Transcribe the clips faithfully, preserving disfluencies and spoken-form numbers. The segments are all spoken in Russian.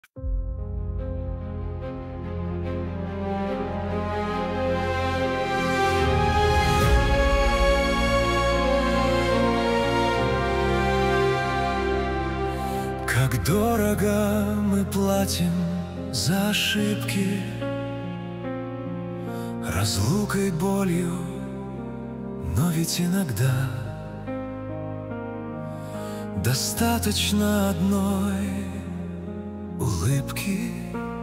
Как дорого мы платим за ошибки, разлукой, болью, но ведь иногда достаточно одной улыбки,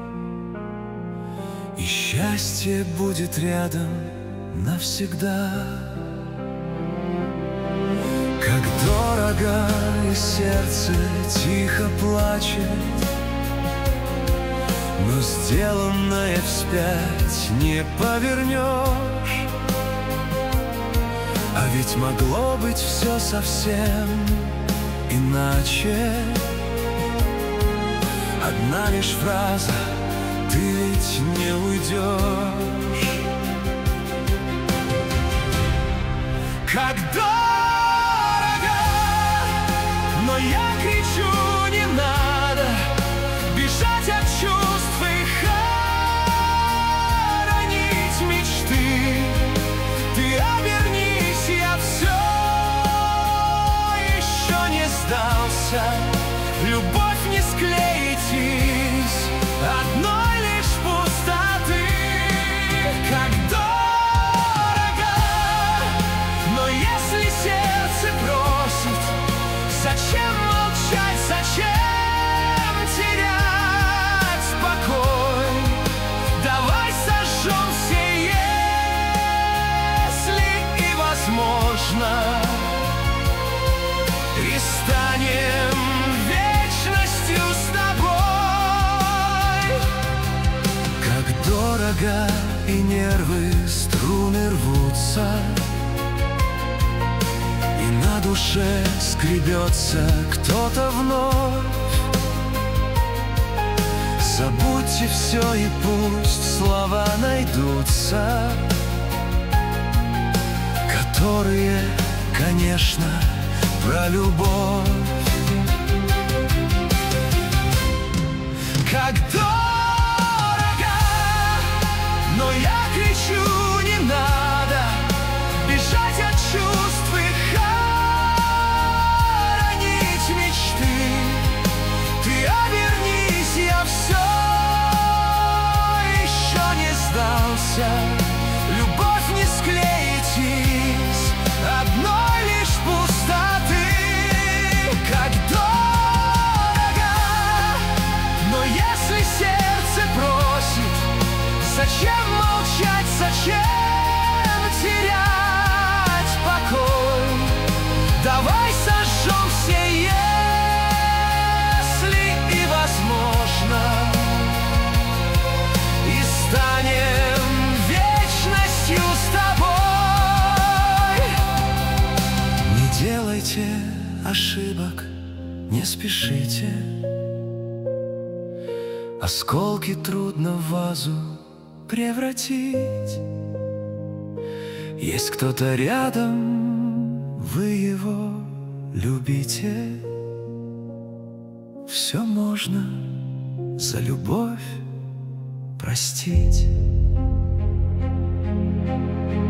и счастье будет рядом навсегда. Как дорого, и сердце тихо плачет, но сделанное вспять не повернешь. А ведь могло быть все совсем иначе. Одна лишь фраза: ты ведь не уйдешь. Как дорого, но я кричу: не надо бежать от чувств и хоронить мечты. Ты обернись, я все еще не сдался. Любовь не склеитесь одной лишь пустоты. Как дорого, но если сердце просит, зачем молчать, зачем терять покой? Давай сожжем все «если» и возможно, и станем вечностью с тобой. Как дорого, и нервы, струны рвутся, и на душе скребется кто-то вновь. Забудьте все, и пусть слова найдутся, которые, конечно, про любовь. Как дорого, но я кричу: не надо бежать от чувств и хоронить мечты. Ты обернись, я все еще не сдался. Любовь не склеитесь одной лишь пустоты. Как дорого, но если сердце просит, зачем молчать, зачем терять покой? Давай сожжем все «если» и возможно, и станем вечностью с тобой. Не делайте ошибок, не спешите. Осколки трудно в вазу превратить. Есть кто-то рядом, вы его любите. Все можно за любовь простить.